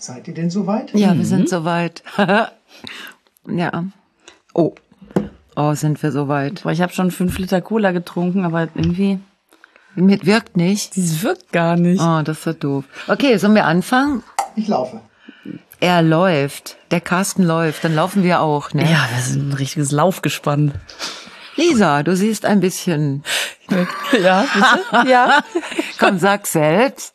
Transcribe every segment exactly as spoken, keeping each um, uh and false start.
Seid ihr denn soweit? Ja, mhm. wir sind soweit. Ja. Oh. Oh, sind wir soweit. Boah, ich habe schon fünf Liter Cola getrunken, aber irgendwie... Mit wirkt nicht. Das wirkt gar nicht. Oh, das ist so doof. Okay, sollen wir anfangen? Ich laufe. Er läuft. Der Carsten läuft. Dann laufen wir auch, ne? Ja, wir sind ein richtiges Laufgespann. Lisa, du siehst ein bisschen... Ja, bitte? Ja. Komm, sag selbst.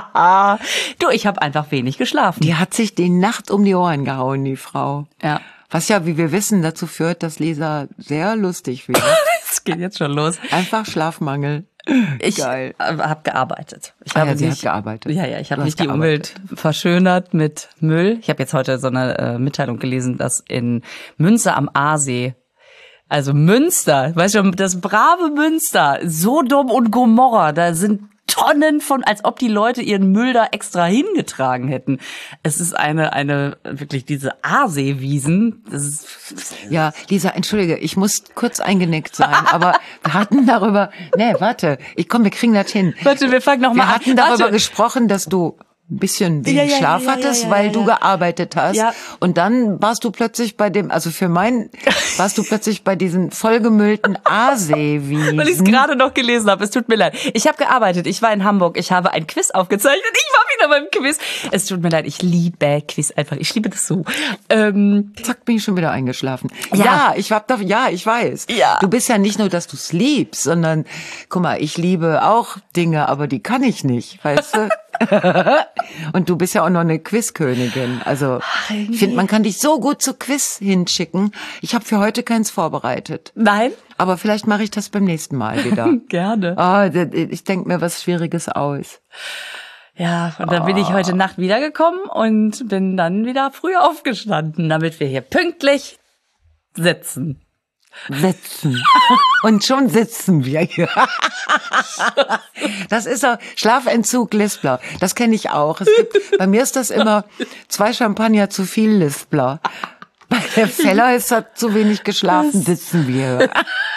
Du, ich habe einfach wenig geschlafen. Die hat sich die Nacht um die Ohren gehauen, die Frau. Ja. Was ja, wie wir wissen, dazu führt, dass Lisa sehr lustig wird. Es geht jetzt schon los. Einfach Schlafmangel. Ich Geil. habe gearbeitet. Ich ah, habe ja, sie nicht, hat gearbeitet. Ja, ja, ich habe Du nicht hast die gearbeitet. Umwelt verschönert mit Müll. Ich habe jetzt heute so eine äh, Mitteilung gelesen, dass in Münster am Aasee, also Münster, weißt du, das brave Münster, Sodom und Gomorra, da sind Tonnen von, als ob die Leute ihren Müll da extra hingetragen hätten. Es ist eine, eine, wirklich diese Aasee-Wiesen. Das ist, Ja, Lisa, entschuldige, ich muss kurz eingenickt sein, aber wir hatten darüber, nee, warte, ich komm, wir kriegen das hin. Warte, wir fangen noch mal Wir an. hatten darüber Warte. gesprochen, dass du ein bisschen wenig Ja, ja, Schlaf ja, ja, hattest, ja, ja, weil ja. du gearbeitet hast. Ja. Und dann warst du plötzlich bei dem, also für mein, warst du plötzlich bei diesen vollgemüllten Aaseewiesen. Weil ich es gerade noch gelesen habe. Es tut mir leid. Ich habe gearbeitet. Ich war in Hamburg. Ich habe ein Quiz aufgezeichnet. Ich war wieder beim Quiz. Es tut mir leid. Ich liebe Quiz einfach. Ich liebe das so. Ähm, Zack, bin ich schon wieder eingeschlafen. Ja. Ja, ich hab doch, ja, ich weiß. Ja. Du bist ja nicht nur, dass du es liebst, sondern, guck mal, ich liebe auch Dinge, aber die kann ich nicht, weißt du? Und du bist ja auch noch eine Quizkönigin. Also ich finde, man kann dich so gut zu Quiz hinschicken. Ich habe für heute keins vorbereitet. nein? Aber vielleicht mache ich das beim nächsten Mal wieder. Gerne. Oh, ich denke mir was Schwieriges aus. Ja, und dann bin ich heute Nacht wiedergekommen und bin dann wieder früh aufgestanden, damit wir hier pünktlich sitzen. Sitzen. Und schon sitzen wir hier. Das ist auch Schlafentzug Lispler. Das kenne ich auch. Es gibt, bei mir ist das immer zwei Champagner zu viel Lispler. Bei der Feller ist das zu wenig geschlafen, sitzen wir hier.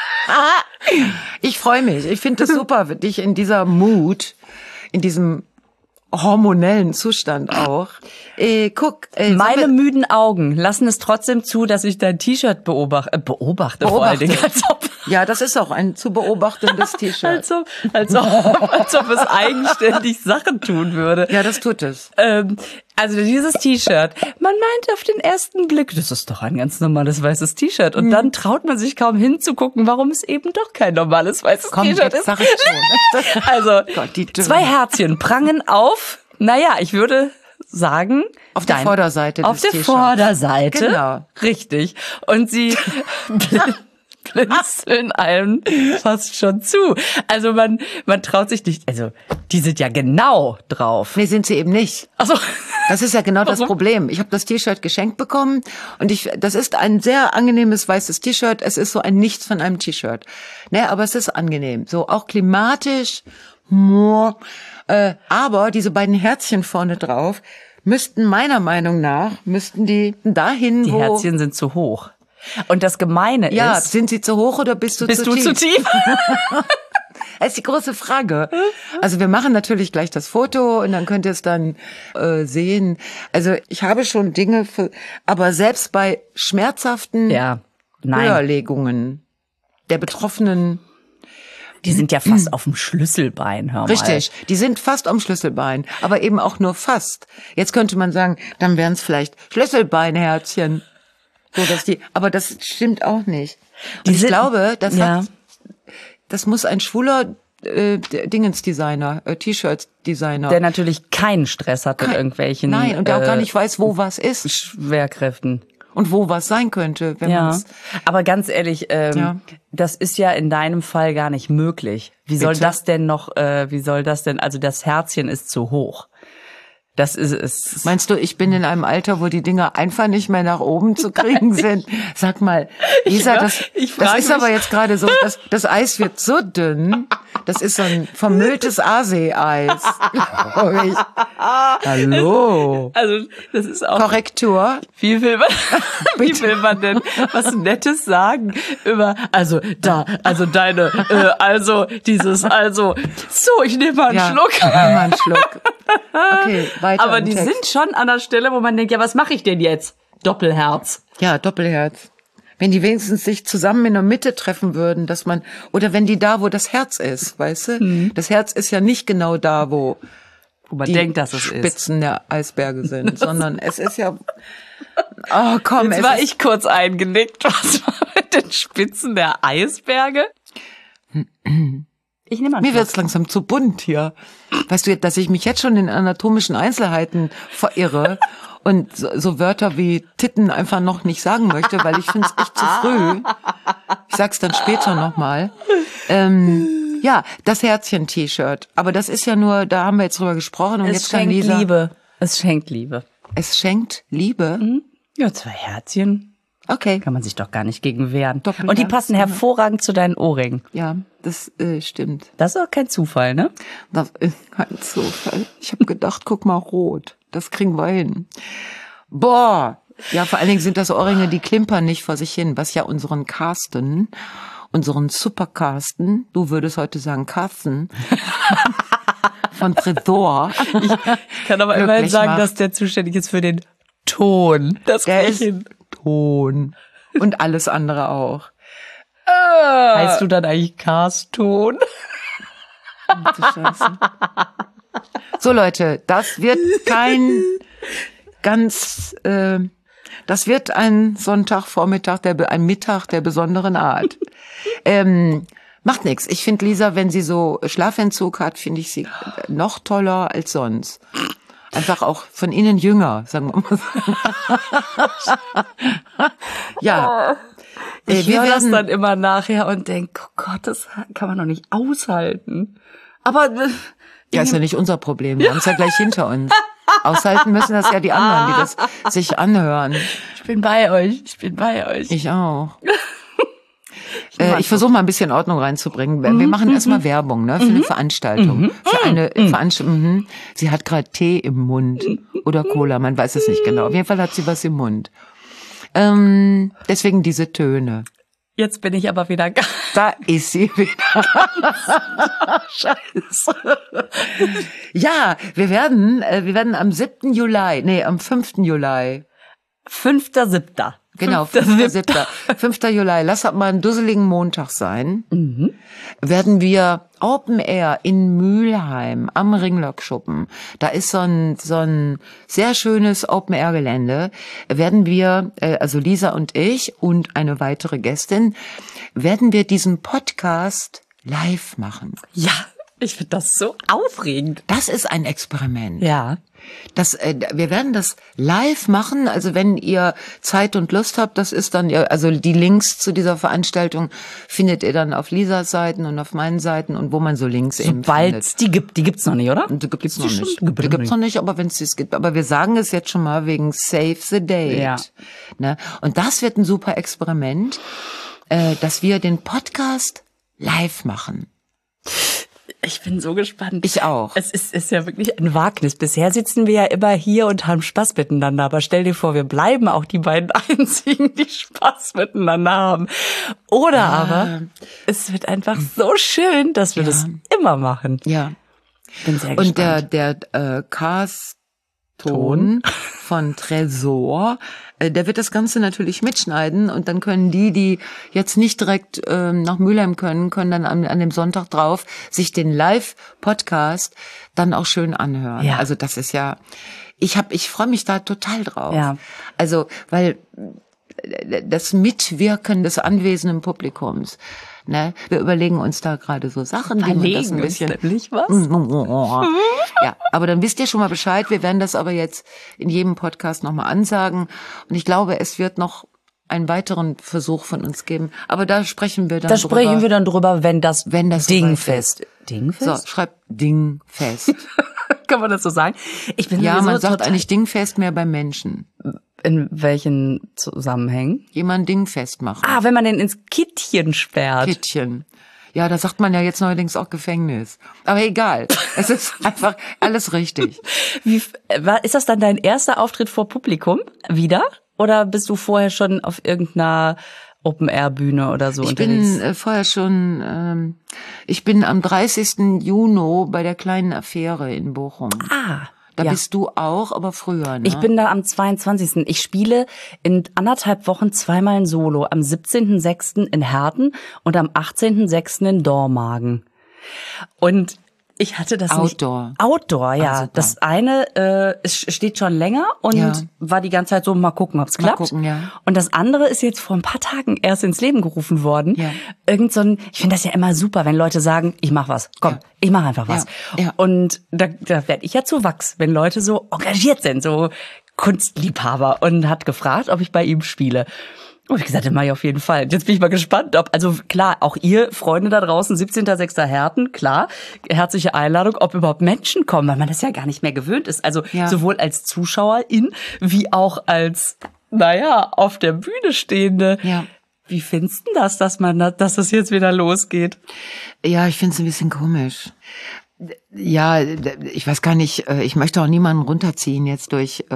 Ich freue mich. Ich finde es super, dich in dieser Mood, in diesem hormonellen Zustand auch. Äh, guck, äh, Meine müden Augen lassen es trotzdem zu, dass ich dein T-Shirt beobachte, äh, beobachte, vor allen Dingen, als ob, ja, das ist auch ein zu beobachtendes T-Shirt. als ob, als ob, als ob es eigenständig Sachen tun würde. Ja, das tut es. Ähm, also dieses T-Shirt, man meint auf den ersten Blick, das ist doch ein ganz normales weißes T-Shirt. Und dann traut man sich kaum hinzugucken, warum es eben doch kein normales weißes Komm, T-Shirt jetzt ist. sag ich schon. Also Gott, die Dürre. zwei Herzchen prangen auf, naja, ich würde sagen... Auf der dein- Vorderseite Auf des der T-Shirts. Vorderseite. Genau. Richtig. Und sie bl- blinzeln einem fast schon zu. Also man, man traut sich nicht, also die sind ja genau drauf. Nee, sind sie eben nicht. Also Das ist ja genau das Warum? Problem. Ich habe das T-Shirt geschenkt bekommen und ich, das ist ein sehr angenehmes weißes T-Shirt. Es ist so ein Nichts von einem T-Shirt. Ne, aber es ist angenehm. So auch klimatisch. Äh, aber diese beiden Herzchen vorne drauf müssten meiner Meinung nach, müssten die dahin, die wo... Herzchen sind zu hoch. Und das Gemeine Ja, ist, sind sie zu hoch oder bist du bist zu du tief? zu tief? Das ist die große Frage. Also wir machen natürlich gleich das Foto und dann könnt ihr es dann äh, sehen. Also ich habe schon Dinge, für, aber selbst bei schmerzhaften Ja, nein. Höherlegungen der Betroffenen, Die sind ja fast auf dem Schlüsselbein, hör mal. richtig, die sind fast am Schlüsselbein, aber eben auch nur fast. Jetzt könnte man sagen, dann wären es vielleicht Schlüsselbeinherzchen. So, dass die, aber das stimmt auch nicht. Und Die ich sind- glaube, das ja. hat, das muss ein schwuler äh, Dingensdesigner, äh, T-Shirts-Designer. Der natürlich keinen Stress hat mit irgendwelchen Nein, und der auch äh, gar nicht weiß, wo was ist Schwerkräften. und wo was sein könnte, wenn Ja, man's. aber ganz ehrlich, ähm, Ja. das ist ja in deinem Fall gar nicht möglich. Wie soll Bitte? das denn noch, äh, wie soll das denn, also das Herzchen ist zu hoch. Das ist es. Meinst du, ich bin in einem Alter, wo die Dinger einfach nicht mehr nach oben zu kriegen sind? Sag mal, Lisa, Ja, das, ich das frage ist mich- aber jetzt gerade so, das, das Eis wird so dünn, Das ist so ein vermülltes Aasee-Eis, glaube ich. Hallo. Also, das ist auch... Korrektur. Wie will man, wie will man denn was Nettes sagen über, also da, also deine, äh, also dieses, also, so, ich nehme mal einen Ja, Schluck. nimm mal einen Schluck. Okay, weiter Aber im die Text. sind schon an der Stelle, wo man denkt, ja, was mache ich denn jetzt? Doppelherz. Ja, Doppelherz. Wenn die wenigstens sich zusammen in der Mitte treffen würden, dass man, oder wenn die da, wo das Herz ist, weißt du? Mhm. Das Herz ist ja nicht genau da, wo Wo man die denkt, dass es ist. Spitzen der Eisberge sind, sondern es ist ja, oh komm, Jetzt es war ist, ich kurz eingenickt. Was war mit den Spitzen der Eisberge? Ich nehme mal einen mir wird's langsam zu bunt hier. Weißt du, dass ich mich jetzt schon in anatomischen Einzelheiten verirre und so, so Wörter wie Titten einfach noch nicht sagen möchte, weil ich finde es echt zu früh. Ich sag's dann später nochmal. Ähm, ja, das Herzchen-T-Shirt. Aber das ist ja nur, da haben wir jetzt drüber gesprochen und Es jetzt kann schenkt Lisa. Liebe. Es schenkt Liebe. Es schenkt Liebe. Ja, zwei Herzchen. Okay. Kann man sich doch gar nicht gegen wehren. Doppelherz, Und die passen ja. hervorragend zu deinen Ohrringen. Ja, das äh, stimmt. Das ist auch kein Zufall, ne? Das ist kein Zufall. Ich habe gedacht, guck mal, rot. Das kriegen wir hin. Boah. Ja, vor allen Dingen sind das Ohrringe, die klimpern nicht vor sich hin, was ja unseren Carsten, unseren Supercarsten, du würdest heute sagen Carsten, von Tresor. Ich kann aber Glücklich immerhin sagen, macht. dass der zuständig ist für den Ton. Das Der krieg ist ich hin. Ton. Und alles andere auch. Heißt du dann eigentlich Carston? Du Scheiße. So Leute, das wird kein ganz, äh, das wird ein Sonntagvormittag, der be- ein Mittag der besonderen Art. ähm, macht nix. Ich finde Lisa, wenn sie so Schlafentzug hat, finde ich sie noch toller als sonst. Einfach auch von innen jünger, sagen wir mal so. Ja. Äh, Ich wir höre das werden- dann immer nachher und denke, oh Gott, das kann man doch nicht aushalten. Aber äh, Ja, ist ja nicht unser Problem. Wir haben es ja gleich hinter uns. Aushalten müssen das ja die anderen, die das sich anhören. ich bin bei euch, ich bin bei euch. Ich auch. Äh, ich versuche mal ein bisschen Ordnung reinzubringen. Wir wir machen erstmal Werbung, ne, für eine Veranstaltung. Für eine Veranstaltung. Mhm. Sie hat gerade Tee im Mund oder Cola, man weiß es nicht genau. Auf jeden Fall hat sie was im Mund. Ähm, deswegen diese Töne. Jetzt bin ich aber wieder gar Da ist sie wieder. Scheiße. Ja, wir werden, äh, wir werden am siebten Juli, nee, am fünften Juli. fünfter siebter Genau, fünfter siebter fünfter Juli, lass das mal einen dusseligen Montag sein, Mhm. werden wir Open Air in Mülheim am Ringlockschuppen. Da ist so ein, so ein sehr schönes Open Air Gelände. Werden wir, äh, also Lisa und ich und eine weitere Gästin, werden wir diesen Podcast live machen. Ja, ich finde das so aufregend. Das ist ein Experiment. Ja. Das, äh, wir werden das live machen. Also wenn ihr Zeit und Lust habt, das ist dann, ja, also die Links zu dieser Veranstaltung findet ihr dann auf Lisas Seiten und auf meinen Seiten und wo man so Links eben Sobald findet. es die gibt, die gibt's noch nicht, oder? Die gibt's die noch schon? nicht. Gibt Die es gibt's noch noch nicht, aber wenn es es gibt. Aber wir sagen es jetzt schon mal wegen Save the Date. Ja. Ne? Und das wird ein super Experiment, äh, dass wir den Podcast live machen. Ich bin so gespannt. Ich auch. Es ist, ist ja wirklich ein Wagnis. Bisher sitzen wir ja immer hier und haben Spaß miteinander. Aber stell dir vor, wir bleiben auch die beiden einzigen, die Spaß miteinander haben. Oder aber es wird einfach so schön, dass wir Ja. das immer machen. Ja. Bin sehr Und der, gespannt. der äh, Cast-Ton von Tresor, äh, der wird das Ganze natürlich mitschneiden und dann können die, die jetzt nicht direkt ähm, nach Mülheim können, können dann an, an dem Sonntag drauf sich den Live-Podcast dann auch schön anhören. Ja. Also das ist ja, ich hab, ich freue mich da total drauf. Ja. Also, weil äh, das Mitwirken des anwesenden Publikums, ne, wir überlegen uns da gerade so Sachen, wie man das ein bisschen nämlich was? ja, aber dann wisst ihr schon mal Bescheid. Wir werden das aber jetzt in jedem Podcast nochmal ansagen. Und ich glaube, es wird noch einen weiteren Versuch von uns geben. Aber da sprechen wir dann Da drüber. sprechen wir dann drüber, wenn das, Wenn das Ding soweit fest. ist. Dingfest? So, schreibt Ding fest. Kann man das so sagen? Ich bin Ja, sowieso man sagt total- eigentlich Dingfest mehr beim Menschen. In welchen Zusammenhängen? Jemand Dingfest machen. Ah, wenn man den ins Kittchen sperrt. Kittchen. Ja, da sagt man ja jetzt neuerdings auch Gefängnis. Aber egal. Es ist einfach alles richtig. Wie, war, ist das dann dein erster Auftritt vor Publikum wieder? Oder bist du vorher schon auf irgendeiner Open-Air-Bühne oder so ich unterwegs? Ich bin äh, vorher schon, ähm, ich bin am dreißigsten Juni bei der kleinen Affäre in Bochum. Ah. Da ja. bist du auch, aber früher, ne? Ich bin da am zweiundzwanzigsten Ich spiele in anderthalb Wochen zweimal ein Solo. Am siebzehnten sechsten in Herten und am achtzehnten sechsten in Dormagen. Und ich hatte das Outdoor. nicht. Outdoor, ja. Ah, das eine äh, es steht schon länger und ja. war die ganze Zeit so, mal gucken, ob's klappt. Mal gucken, ja. Und das andere ist jetzt vor ein paar Tagen erst ins Leben gerufen worden. Ja. Irgend so ein, ich finde das ja immer super, wenn Leute sagen, ich mach was. Komm, ja. ich mach einfach was. Ja. Ja. Und da, da werde ich ja zu Wachs, wenn Leute so engagiert sind, so Kunstliebhaber, und hat gefragt, ob ich bei ihm spiele. Und ich gesagt, das mache ich auf jeden Fall. Jetzt bin ich mal gespannt, ob, also klar, auch ihr Freunde da draußen, siebzehnten sechsten Herten, klar, herzliche Einladung, ob überhaupt Menschen kommen, weil man das ja gar nicht mehr gewöhnt ist. Also ja. sowohl als Zuschauerin wie auch als, naja, auf der Bühne Stehende. Ja. Wie findest du das, dass man, dass das jetzt wieder losgeht? Ja, ich finde es ein bisschen komisch. Ja, ich weiß gar nicht, ich möchte auch niemanden runterziehen jetzt durch,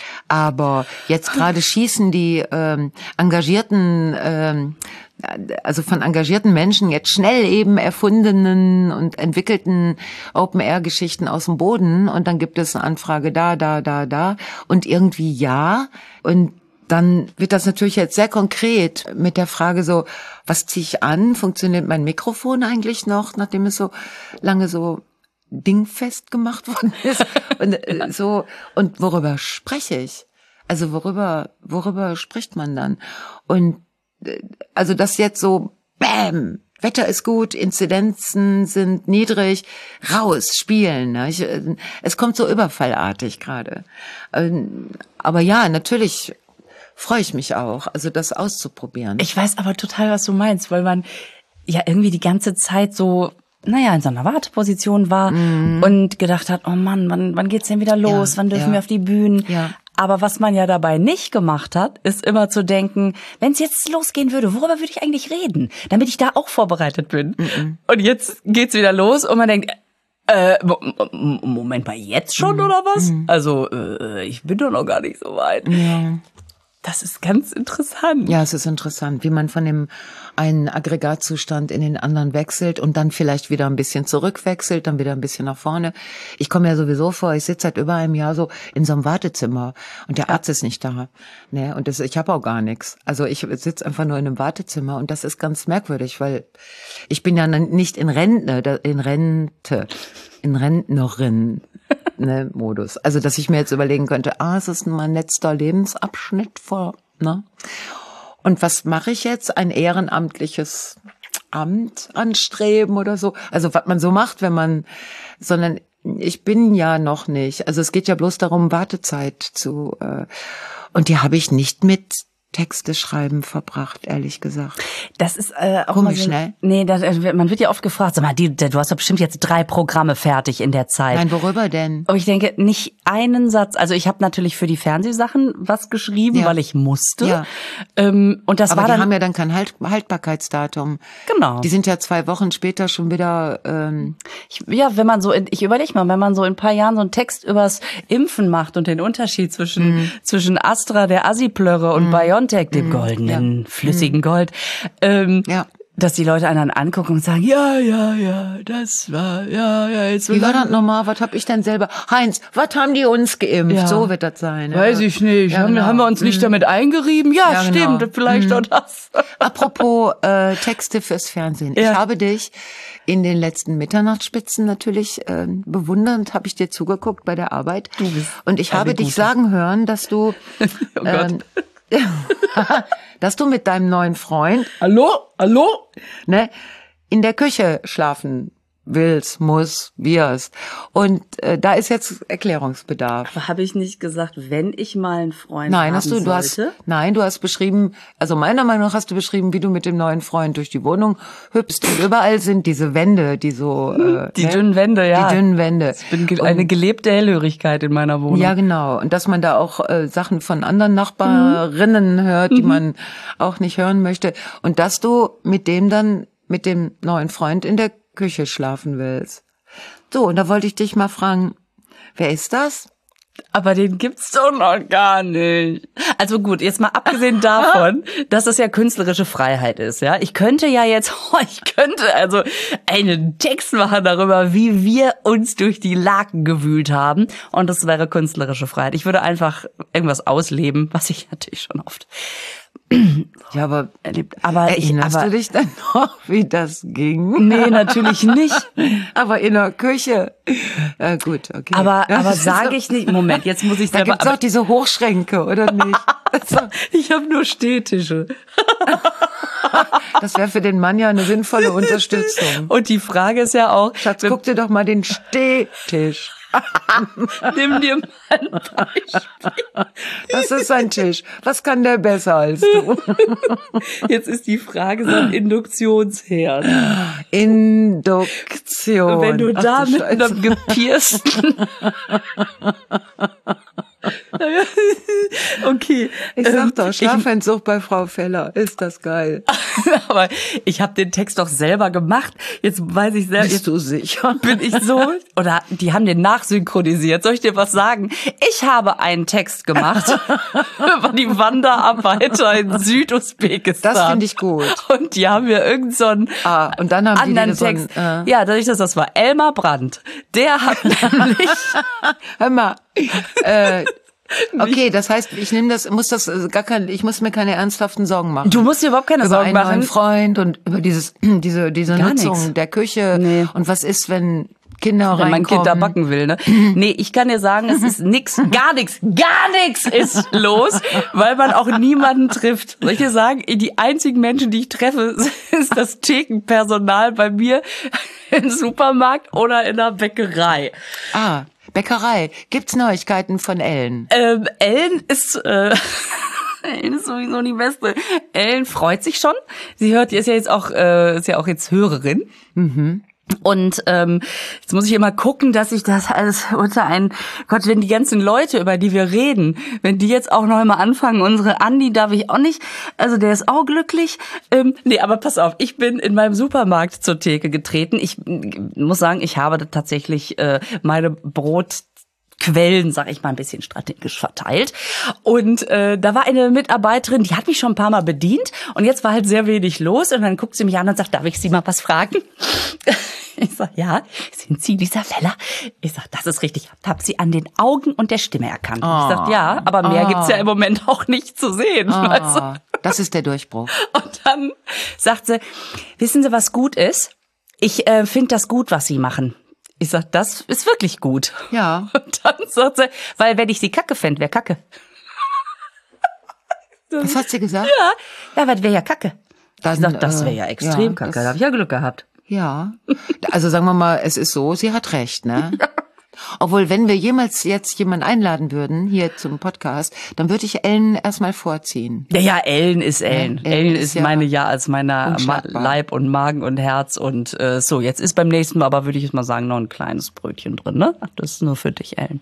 aber jetzt gerade schießen die ähm, engagierten, ähm, also von engagierten Menschen jetzt schnell eben erfundenen und entwickelten Open-Air-Geschichten aus dem Boden, und dann gibt es eine Anfrage da, da, da, da und irgendwie ja, und dann wird das natürlich jetzt sehr konkret mit der Frage so, was ziehe ich an? Funktioniert mein Mikrofon eigentlich noch, nachdem es so lange so dingfest gemacht worden ist? Und äh, so, und worüber spreche ich? Also worüber, worüber spricht man dann? Und äh, also das jetzt so, bam, Wetter ist gut, Inzidenzen sind niedrig, raus, spielen. Ne? Ich, äh, es kommt so überfallartig gerade. Ähm, aber ja, natürlich freue ich mich auch, also das auszuprobieren. Ich weiß aber total, was du meinst, weil man ja irgendwie die ganze Zeit so, naja, in so einer Warteposition war mm. und gedacht hat, oh Mann, wann, wann geht's denn wieder los? Ja, wann dürfen ja. wir auf die Bühnen? Ja. Aber was man ja dabei nicht gemacht hat, ist immer zu denken, wenn es jetzt losgehen würde, worüber würde ich eigentlich reden? Damit ich da auch vorbereitet bin. Mm-mm. Und jetzt geht's wieder los und man denkt, Äh, Moment mal, jetzt schon mm. oder was? Mm. Also, äh, ich bin doch noch gar nicht so weit. Ja. Das ist ganz interessant. Ja, es ist interessant, wie man von dem einen Aggregatzustand in den anderen wechselt und dann vielleicht wieder ein bisschen zurückwechselt, dann wieder ein bisschen nach vorne. Ich komme ja sowieso vor, ich sitze seit über einem Jahr so in so einem Wartezimmer und der Arzt ist nicht da. Ne? Und das, ich habe auch gar nichts. Also ich sitze einfach nur in einem Wartezimmer und das ist ganz merkwürdig, weil ich bin ja nicht in Rente, in Rente, in Rentnerin. Ne, Modus. Also, dass ich mir jetzt überlegen könnte, ah, es ist mein letzter Lebensabschnitt vor, ne? Und was mache ich jetzt? Ein ehrenamtliches Amt anstreben oder so? Also, was man so macht, wenn man, sondern ich bin ja noch nicht. Also, es geht ja bloß darum, Wartezeit zu, äh, und die habe ich nicht mit Texte schreiben verbracht, ehrlich gesagt. Das ist äh, auch Komisch, mal so, ne? Nee, das, man wird ja oft gefragt, sag mal, die, du hast doch bestimmt jetzt drei Programme fertig in der Zeit. Nein, worüber denn? Aber ich denke, nicht einen Satz. Also ich habe natürlich für die Fernsehsachen was geschrieben, ja. weil ich musste. Ja. Ähm, und das Aber war die dann, haben ja dann kein halt Haltbarkeitsdatum. Genau. Die sind ja zwei Wochen später schon wieder. Ähm ich, ja, wenn man so, in, ich überlege mal, wenn man so in ein paar Jahren so einen Text übers Impfen macht und den Unterschied zwischen mm. zwischen Astra, der Assi-Plörre, und mm. BioNTech, dem mm. goldenen, ja. flüssigen mm. Gold, ähm, ja. dass die Leute einen dann angucken und sagen, ja, ja, ja, das war, ja, ja, jetzt. Wie war das nochmal? Was hab ich denn selber? Heinz, was haben die uns geimpft? Ja. So wird das sein. Ja. Weiß ich nicht. Ja, haben, genau. haben wir uns nicht damit eingerieben? Ja, ja stimmt, genau. vielleicht mhm. auch das. Apropos äh, Texte fürs Fernsehen. Ja. Ich habe dich in den letzten Mitternachtsspitzen natürlich äh, bewundernd, habe ich dir zugeguckt bei der Arbeit. Du bist und ich habe dich sagen hören, dass du oh Gott. Ähm, dass du mit deinem neuen Freund, hallo, hallo, ne, in der Küche schlafen willst, muss, wirst. Und äh, da ist jetzt Erklärungsbedarf. Aber habe ich nicht gesagt, wenn ich mal einen Freund nein, haben hast du, du hast, nein, du hast beschrieben, also meiner Meinung nach hast du beschrieben, wie du mit dem neuen Freund durch die Wohnung hüpfst und überall sind diese Wände, die so äh, die ne? dünnen Wände, ja. Die dünnen Wände. Ich bin ge- eine gelebte Hellhörigkeit in meiner Wohnung. Ja, genau. Und dass man da auch äh, Sachen von anderen Nachbarinnen mhm. hört, die mhm. man auch nicht hören möchte. Und dass du mit dem dann mit dem neuen Freund in der Küche schlafen willst. So, und da wollte ich dich mal fragen, wer ist das? Aber den gibt's doch noch gar nicht. Also gut, jetzt mal abgesehen davon, dass das ja künstlerische Freiheit ist, ja. Ich könnte ja jetzt, ich könnte also einen Text machen darüber, wie wir uns durch die Laken gewühlt haben. Und das wäre künstlerische Freiheit. Ich würde einfach irgendwas ausleben, was ich natürlich schon oft ja, aber erlebt. Aber erinnerst ich, aber, du dich dann noch, wie das ging? Nee, natürlich nicht. Aber in der Küche. Ja, gut, okay. Aber, ja, aber sage ich nicht, Moment, jetzt muss ich da selber... Da gibt's auch diese Hochschränke, oder nicht? Ich habe nur Stehtische. Das wäre für den Mann ja eine sinnvolle Unterstützung. Und die Frage ist ja auch... Schatz, guck dir doch mal den Stehtisch. Nimm dir mal ein Beispiel. Das ist ein Tisch. Was kann der besser als du? Jetzt ist die Frage so ein Induktionsherd. Induktion. Wenn du Ach, da du mit Scheiße. einem gepiersten... Okay. Ich sag doch, ähm, Schlafentzug bei Frau Feller. Ist das geil. Aber ich habe den Text doch selber gemacht. Jetzt weiß ich selber. Bist du sicher? Bin ich so? Oder die haben den nachsynchronisiert. Soll ich dir was sagen? Ich habe einen Text gemacht über die Wanderarbeiter in Südusbekistan. Das finde ich gut. Und die haben mir irgend so einen Ah, und dann haben anderen die so einen, Text. äh. Ja, dadurch, dass das war Elmar Brandt. Der hat nämlich... Hör mal. Äh, okay, das heißt, ich nehme das, muss das äh, gar kein, ich muss mir keine ernsthaften Sorgen machen. Du musst dir überhaupt keine über Sorgen einen machen. neuen Freund und über dieses, diese, diese Gar Nutzung nix. der Küche. Nee. Und was ist, wenn Kinder Wenn reinkommen? mein Kind da backen will, ne? Nee, ich kann dir sagen, es ist nix, gar nix, gar nix ist los, weil man auch niemanden trifft. Soll ich dir sagen, die einzigen Menschen, die ich treffe, ist das Thekenpersonal bei mir im Supermarkt oder in der Bäckerei. Ah, Bäckerei. Gibt's Neuigkeiten von Ellen? Ähm, Ellen ist... Äh Ellen ist sowieso die Beste. Ellen freut sich schon. Sie hört, die ist ja jetzt auch, äh, ist ja auch jetzt Hörerin. Mhm. Und ähm, jetzt muss ich immer gucken, dass ich das alles unter einen, Gott, wenn die ganzen Leute, über die wir reden, wenn die jetzt auch noch mal anfangen, unsere Andi darf ich auch nicht, also der ist auch glücklich. Ähm, nee, aber pass auf, ich bin in meinem Supermarkt zur Theke getreten. Ich muss sagen, ich habe tatsächlich äh, meine Brot Quellen, sag ich mal, ein bisschen strategisch verteilt. Und äh, da war eine Mitarbeiterin, die hat mich schon ein paar Mal bedient und jetzt war halt sehr wenig los und dann guckt sie mich an und sagt, darf ich Sie mal was fragen? Ich sag, ja, sind Sie Lisa Feller? Ich sag, das ist richtig. Ich hab Sie an den Augen und der Stimme erkannt. Oh. Ich sag, ja, aber mehr oh. gibt's ja im Moment auch nicht zu sehen. Oh. Weißt du? Das ist der Durchbruch. Und dann sagt sie, wissen Sie, was gut ist? Ich äh, finde das gut, was Sie machen. Ich sag, das ist wirklich gut. Ja. Und dann sagt sie, weil wenn ich sie kacke fände, wäre kacke. Was hat sie gesagt? Ja, ja, was wäre ja kacke. Dann, ich sag, das wäre ja extrem ja, kacke. das, Da habe ich ja Glück gehabt. Ja. Also sagen wir mal, es ist so, sie hat recht, ne? Ja. Obwohl, wenn wir jemals jetzt jemanden einladen würden, hier zum Podcast, dann würde ich Ellen erstmal vorziehen. Ja, ja, Ellen ist Ellen. Ja, Ellen, Ellen ist, ist ja meine, ja, als meiner Ma- Leib und Magen und Herz und äh, so. Jetzt ist beim nächsten Mal aber, würde ich jetzt mal sagen, noch ein kleines Brötchen drin, ne? Das ist nur für dich, Ellen.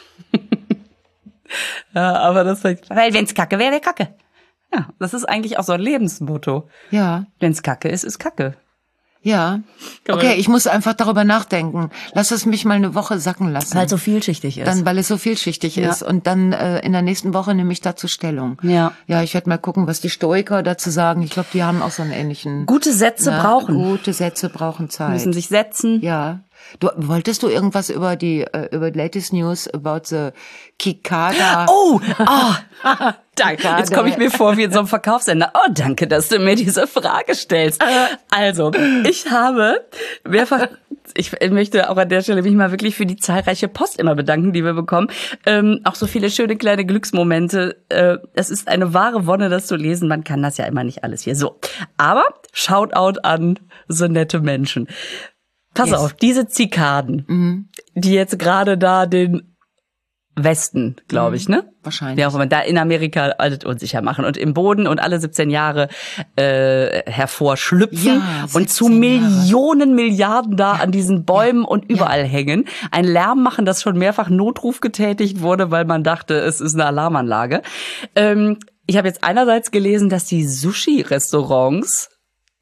Ja, aber das ist, weil wenn's Kacke wäre, wäre Kacke. Ja, das ist eigentlich auch so ein Lebensmotto. Ja. Wenn's Kacke ist, ist Kacke. Ja. Okay, ich muss einfach darüber nachdenken. Lass es mich mal eine Woche sacken lassen. Weil es so vielschichtig ist. Dann, weil es so vielschichtig ja. ist. Und dann äh, in der nächsten Woche nehme ich dazu Stellung. Ja. Ja, ich werde mal gucken, was die Stoiker dazu sagen. Ich glaube, die haben auch so einen ähnlichen... Gute Sätze na, brauchen. Gute Sätze brauchen Zeit. Müssen sich setzen. Ja. Du, wolltest du irgendwas über die äh, über die latest news about the Kikada? Oh, oh. Danke. Jetzt komme ich mir vor wie in so einem Verkaufssender. Oh, danke, dass du mir diese Frage stellst. Also, ich habe mehrfach, ich möchte auch an der Stelle mich mal wirklich für die zahlreiche Post immer bedanken, die wir bekommen. Ähm, auch so viele schöne kleine Glücksmomente. Äh, es ist eine wahre Wonne, das zu lesen. Man kann das ja immer nicht alles hier. So, aber Shoutout an so nette Menschen. Pass yes. auf, diese Zikaden, mhm. die jetzt gerade da den Westen, glaube ich, ne? Wahrscheinlich. Ja, auch immer da in Amerika alles unsicher machen und im Boden und alle siebzehn Jahre äh, hervorschlüpfen ja, und zu Millionen, Jahre. Milliarden da an diesen Bäumen ja. und überall ja. hängen. Ein Lärm machen, das schon mehrfach Notruf getätigt wurde, weil man dachte, es ist eine Alarmanlage. Ähm, ich habe jetzt einerseits gelesen, dass die Sushi-Restaurants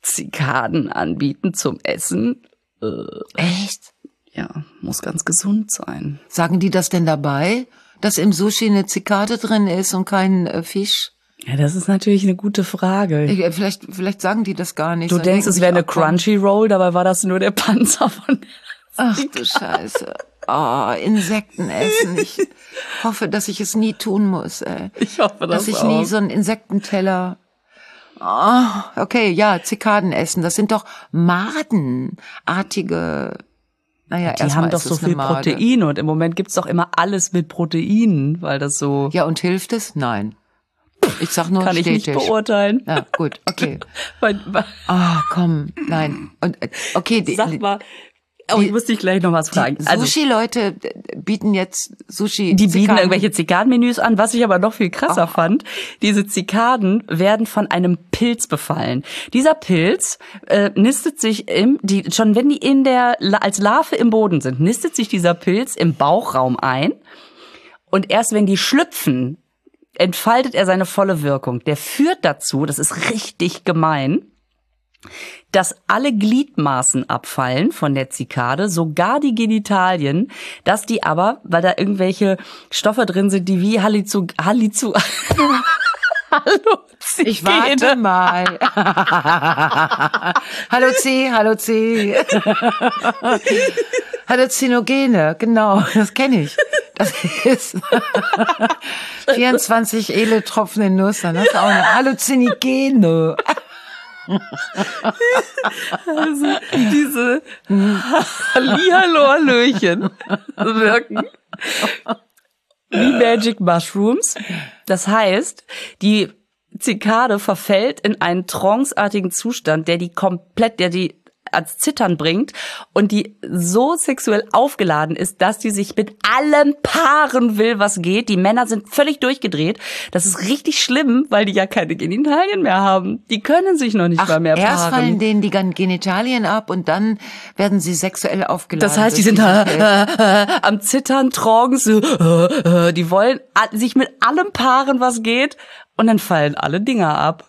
Zikaden anbieten zum Essen. Äh, Echt? Ja, muss ganz gesund sein. Sagen die das denn dabei, dass im Sushi eine Zikade drin ist und kein äh, Fisch? Ja, das ist natürlich eine gute Frage. Ich, vielleicht, vielleicht sagen die das gar nicht. Du So denkst, denken es sich wäre eine auch, komm. Crunchyroll, dabei war das nur der Panzer von der Ach du Scheiße. Oh, Insekten essen. Ich hoffe, dass ich es nie tun muss. Ey. Ich hoffe das Dass ich auch. nie so einen Insektenteller... Oh, okay, ja, Zikaden essen. Das sind doch madenartige... Naja, Die erstmal haben doch ist so es eine viel Made. Proteine und im Moment gibt's doch immer alles mit Proteinen, weil das so... Ja, und hilft es? Nein. Ich sag nur Kann ich stetig. nicht beurteilen. Ja, gut, okay. Weil- weil- Ah, komm, nein. Und äh, okay, die, Sag mal, oh, ich muss dich gleich noch was fragen. die Also, Sushi-Leute bieten jetzt Sushi. die bieten Zikaden. irgendwelche Zikadenmenüs an. Was ich aber noch viel krasser fand, diese Zikaden werden von einem Pilz befallen. Dieser Pilz äh, nistet sich im, die, schon wenn die in der, als Larve im Boden sind, nistet sich dieser Pilz im Bauchraum ein. Und erst wenn die schlüpfen, entfaltet er seine volle Wirkung. Der führt dazu, das ist richtig gemein, dass alle Gliedmaßen abfallen von der Zikade, sogar die Genitalien, dass die aber, weil da irgendwelche Stoffe drin sind, die wie Halizu, Halizu, Halluzigene. Ich warte mal. Hallo C, hallo C. Halluzinogene, genau, das kenne ich. Das ist vierundzwanzig Edeltropfen in Nuss, dann hast du auch eine Halluzinogene. Also diese Hallihallo Hallöchen wirken wie Magic Mushrooms. Das heißt, die Zikade verfällt in einen tranceartigen Zustand, der die komplett, der die ans Zittern bringt und die so sexuell aufgeladen ist, dass die sich mit allem paaren will, was geht. Die Männer sind völlig durchgedreht. Das ist richtig schlimm, weil die ja keine Genitalien mehr haben. Die können sich noch nicht Ach, mal mehr paaren. erst fallen denen die Genitalien ab und dann werden sie sexuell aufgeladen. Das heißt, die sind äh, äh, am Zittern, Trance, äh, äh, die wollen a- sich mit allem paaren, was geht, und dann fallen alle Dinger ab.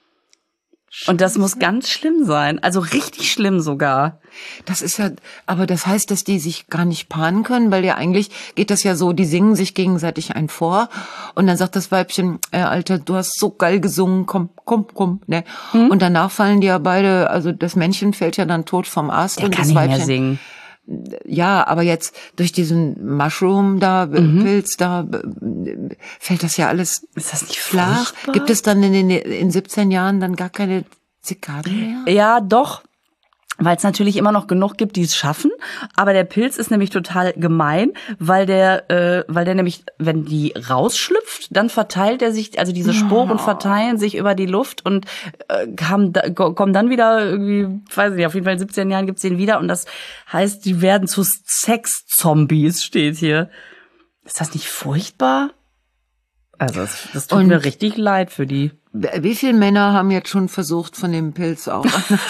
Und das muss ganz schlimm sein, also richtig schlimm sogar. Das ist ja, aber das heißt, dass die sich gar nicht paaren können, weil ja eigentlich geht das ja so, die singen sich gegenseitig ein vor und dann sagt das Weibchen, äh, Alter, du hast so geil gesungen, komm, komm, komm, ne? Hm? Und danach fallen die ja beide, also das Männchen fällt ja dann tot vom Ast Der und kann das nicht Weibchen. mehr singen. Ja, aber jetzt durch diesen Mushroom da, mhm. Pilz da, fällt das ja alles Ist das nicht flach. furchtbar? Gibt es dann in den in siebzehn Jahren dann gar keine Zikaden mehr? Ja, doch. Weil es natürlich immer noch genug gibt, die es schaffen, aber der Pilz ist nämlich total gemein, weil der, äh, weil der nämlich, wenn die rausschlüpft, dann verteilt er sich, also diese Sporen verteilen sich über die Luft und äh, haben, kommen dann wieder irgendwie, weiß ich nicht, auf jeden Fall in siebzehn Jahren gibt's den wieder und das heißt, die werden zu Sex-Zombies, steht hier. Ist das nicht furchtbar? Also das, das tut Und mir richtig leid für die. Wie viele Männer haben jetzt schon versucht, von dem Pilz auch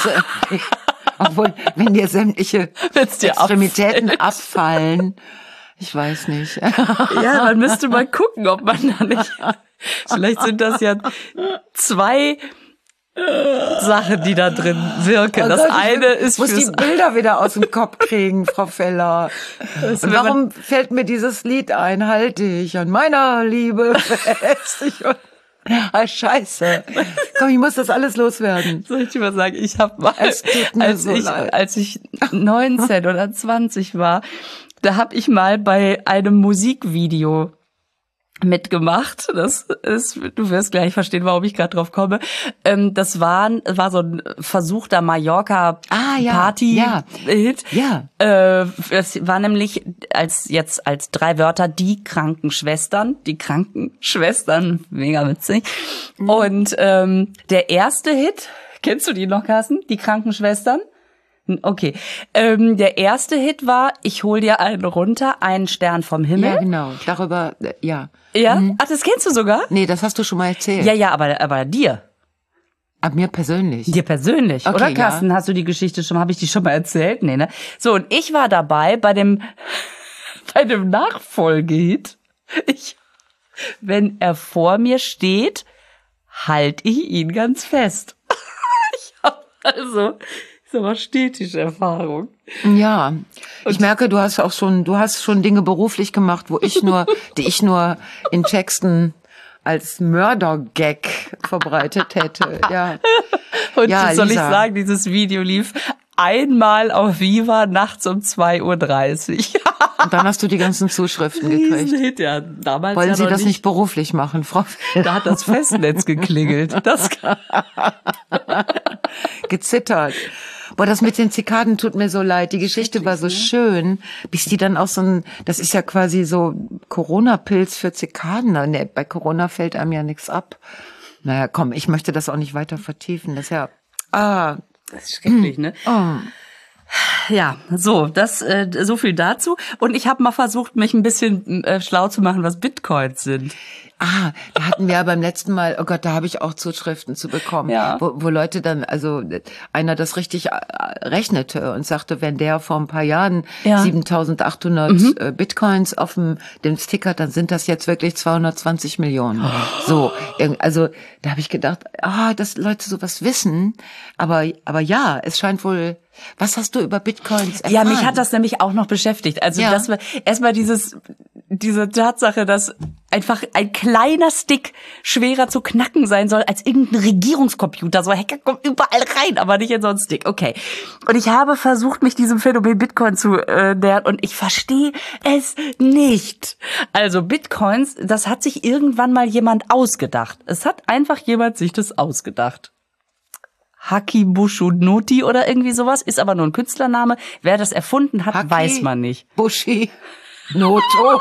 obwohl, wenn dir sämtliche Wenn's dir Extremitäten abfällt. abfallen, ich weiß nicht. Ja, man müsste mal gucken, ob man da nicht, vielleicht sind das ja zwei Sachen, die da drin wirken. Oh Das Gott, ich eine ist muss die fürs, Bilder wieder aus dem Kopf kriegen, Frau Feller. Und wenn man- warum fällt mir dieses Lied ein? Halte ich an meiner Liebe fest. Ich, ah, Scheiße. Komm, ich muss das alles loswerden. soll ich dir mal sagen, ich habe mal, Es tut mir als so ich, leid. als ich neunzehn oder zwanzig war, da habe ich mal bei einem Musikvideo mitgemacht. Das ist, du wirst gleich verstehen, warum ich gerade drauf komme. Ähm, das war, war so ein versuchter Ah, ja, Mallorca-Party-Hit. Ja. Äh, es war nämlich als jetzt als drei Wörter die Krankenschwestern, die Krankenschwestern, mega witzig. Mhm. Und ähm, der erste Hit, kennst du die noch, Carsten? Die Krankenschwestern? Okay. Ähm, der erste Hit war Ich hol dir einen runter, einen Stern vom Himmel. Ja, genau. Darüber, äh, ja. Ja? Ach, das kennst du sogar? Nee, das hast du schon mal erzählt. Ja, ja, aber, aber dir. Ab mir persönlich. Dir persönlich, Okay, oder ja. Carsten? Hast du die Geschichte schon, habe ich die schon mal erzählt? Nee, ne? So, und ich war dabei bei dem, bei dem Nachfolgehit. Ich, wenn er vor mir steht, halte ich ihn ganz fest. Ich hab, Also, ist aber stetig Erfahrung. Ja, ich merke, du hast auch schon, du hast schon Dinge beruflich gemacht, wo ich nur, die ich nur in Texten als Mörder-Gag verbreitet hätte. Ja. Und ja, was soll Lisa. ich sagen, dieses Video lief einmal auf Viva nachts um zwei Uhr dreißig. Und dann hast du die ganzen Zuschriften gekriegt. Riesenhit, ja, damals Wollen ja Sie noch das nicht. nicht beruflich machen, Frau Fell? Da hat das Festnetz geklingelt. Das Gezittert. Boah, das mit den Zikaden tut mir so leid. Die Geschichte war so schön, bis die dann auch so ein, das ist ja quasi so Corona-Pilz für Zikaden. Nee, bei Corona fällt einem ja nichts ab. Naja, komm, ich möchte das auch nicht weiter vertiefen. Das ist ja, ah. Das ist schrecklich, ne? Oh. Ja, so, das äh, so viel dazu. Und ich habe mal versucht, mich ein bisschen äh, schlau zu machen, was Bitcoins sind. Ah, da hatten wir ja beim letzten Mal, oh Gott, da habe ich auch Zuschriften zu bekommen, Ja. wo, wo Leute dann, also einer das richtig äh, rechnete und sagte, wenn der vor ein paar Jahren Ja. siebentausendachthundert Mhm. äh, Bitcoins auf dem, dem Sticker, dann sind das jetzt wirklich zweihundertzwanzig Millionen. So, irg- also da habe ich gedacht, ah, dass Leute sowas wissen, aber aber ja, es scheint wohl. Was hast du über Bitcoins erfahren? Ja, mich hat das nämlich auch noch beschäftigt. Also Ja. das war erstmal dieses diese Tatsache, dass einfach ein kleiner Stick schwerer zu knacken sein soll als irgendein Regierungscomputer. So Hacker kommen überall rein, aber nicht in so einen Stick. Okay. Und ich habe versucht, mich diesem Phänomen Bitcoin zu äh, nähern und ich verstehe es nicht. Also Bitcoins, das hat sich irgendwann mal jemand ausgedacht. Es hat einfach jemand sich das ausgedacht. Haki Bushunoti oder irgendwie sowas, ist aber nur ein Künstlername. Wer das erfunden hat, Haki, weiß man nicht. Bushi, Noto.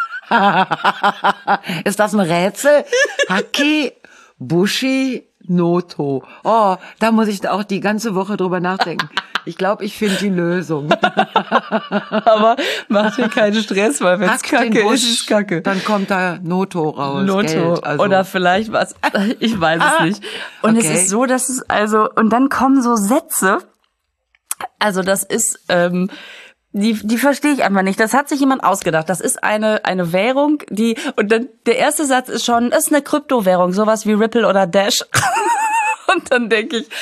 Ist das ein Rätsel? Haki, Bushi, Noto. Oh, da muss ich auch die ganze Woche drüber nachdenken. Ich glaube, ich finde die Lösung. Aber macht dir keinen Stress, weil wenn es Hack den Kacke Busch, ist, ist Kacke. Dann kommt da Noto raus. Noto Geld, also. oder vielleicht was, ich weiß es Ah, nicht. Und okay. es ist so, dass es also, und dann kommen so Sätze, also das ist, ähm, die, die verstehe ich einfach nicht. Das hat sich jemand ausgedacht. Das ist eine, eine Währung, die, und dann, der erste Satz ist schon, ist eine Kryptowährung, sowas wie Ripple oder Dash. Und dann denke ich,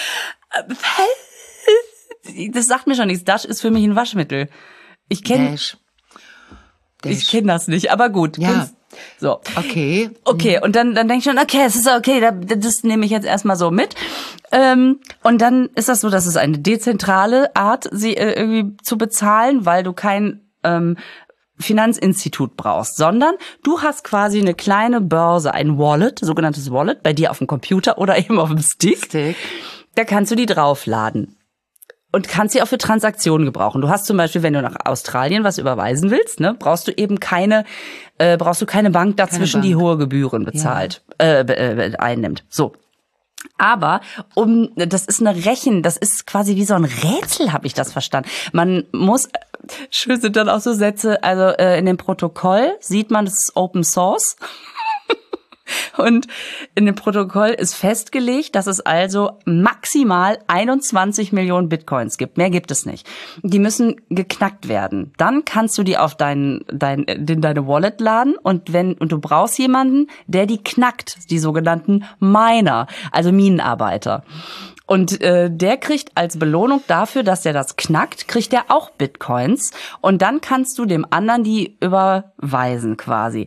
äh, das sagt mir schon nichts. Dash ist für mich ein Waschmittel. Ich kenne, Dash. ich kenne das nicht, aber gut. Ja. Kunst- So. Okay. Okay, und dann, dann denke ich schon, okay, es ist okay, da- das nehme ich jetzt erstmal so mit. Ähm, und dann ist das so, dass es eine dezentrale Art, sie äh, irgendwie zu bezahlen, weil du kein ähm, Finanzinstitut brauchst, sondern du hast quasi eine kleine Börse, ein Wallet, sogenanntes Wallet, bei dir auf dem Computer oder eben auf dem Stick. Stick. Da kannst du die draufladen. Und kannst sie auch für Transaktionen gebrauchen. Du hast zum Beispiel, wenn du nach Australien was überweisen willst, ne, brauchst du eben keine, äh, brauchst du keine Bank dazwischen, Bank. die hohe Gebühren bezahlt, äh, be- äh, einnimmt. So. Aber um, das ist eine Rechen, das ist quasi wie so ein Rätsel, habe ich das verstanden. Man muss, schön sind dann auch so Sätze, also äh, in dem Protokoll sieht man, das ist Open Source. Und in dem Protokoll ist festgelegt, dass es also maximal einundzwanzig Millionen Bitcoins gibt. Mehr gibt es nicht. Die müssen geknackt werden. Dann kannst du die auf dein, dein, in deine Wallet laden und wenn, und du brauchst jemanden, der die knackt, die sogenannten Miner, also Minenarbeiter. Und äh, der kriegt als Belohnung dafür, dass er das knackt, kriegt er auch Bitcoins. Und dann kannst du dem anderen die überweisen quasi.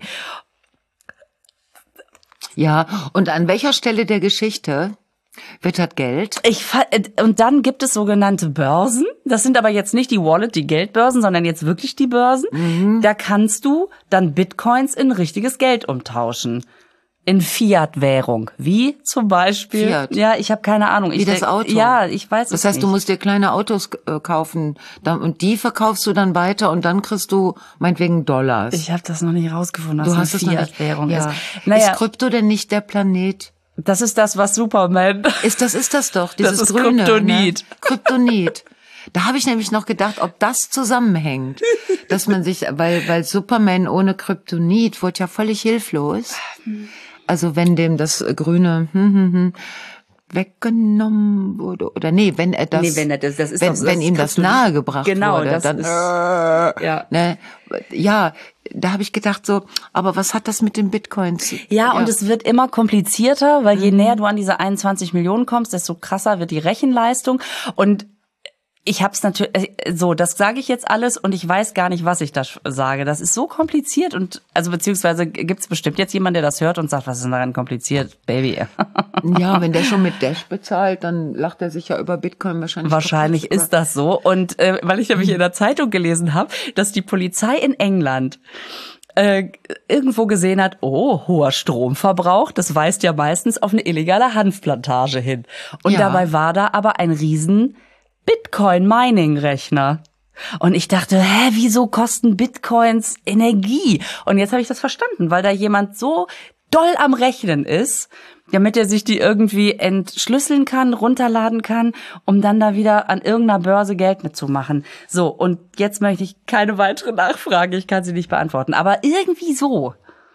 Ja, und an welcher Stelle der Geschichte wird das Geld? Ich fa- und dann gibt es sogenannte Börsen. Das sind aber jetzt nicht die Wallet, die Geldbörsen, sondern jetzt wirklich die Börsen. Mhm. Da kannst du dann Bitcoins in richtiges Geld umtauschen. In Fiat-Währung. Wie zum Beispiel. Fiat. Ja, ich habe keine Ahnung. Wie ich das denk- Auto. Ja, ich weiß Das es heißt, nicht. du musst dir kleine Autos äh, kaufen dann, und die verkaufst du dann weiter und dann kriegst du meinetwegen Dollars. Ich habe das noch nicht rausgefunden, was du hast eine es noch nicht. Fiat-Währung Ja. ist. Naja, Ist Krypto denn nicht der Planet? das ist das, was Superman. Ist das ist das doch dieses ist grüne Kryptonit. Ne? Kryptonit. Da habe ich nämlich noch gedacht, ob das zusammenhängt, dass man sich, weil weil Superman ohne Kryptonit wurde ja völlig hilflos. Also wenn dem das grüne, hm, hm, hm, weggenommen wurde oder nee, wenn er das, nee, wenn er das, das ist wenn, doch, wenn das ihm das nahegebracht genau, wurde, das dann ist, äh, ja. Ne, ja, da habe ich gedacht so, aber was hat das mit den Bitcoins? Ja, ja, und es wird immer komplizierter, weil je mhm. näher du an diese einundzwanzig Millionen kommst, desto krasser wird die Rechenleistung und ich hab's natürlich, so, das sage ich jetzt alles und ich weiß gar nicht, was ich da sage. Das ist so kompliziert und, also beziehungsweise gibt's bestimmt jetzt jemanden, der das hört und sagt, was ist denn daran kompliziert, Baby? Ja, wenn der schon mit Dash bezahlt, dann lacht er sich ja über Bitcoin wahrscheinlich. Wahrscheinlich ist das so und äh, weil ich nämlich in der Zeitung gelesen habe, dass die Polizei in England äh, irgendwo gesehen hat, oh, hoher Stromverbrauch, das weist ja meistens auf eine illegale Hanfplantage hin. Und ja. dabei war da aber ein riesen Bitcoin-Mining-Rechner. Und ich dachte, hä, wieso kosten Bitcoins Energie? Und jetzt habe ich das verstanden, weil da jemand so doll am Rechnen ist, damit er sich die irgendwie entschlüsseln kann, runterladen kann, um dann da wieder an irgendeiner Börse Geld mitzumachen. So, und jetzt möchte ich keine weitere Nachfrage, ich kann sie nicht beantworten. Aber irgendwie so.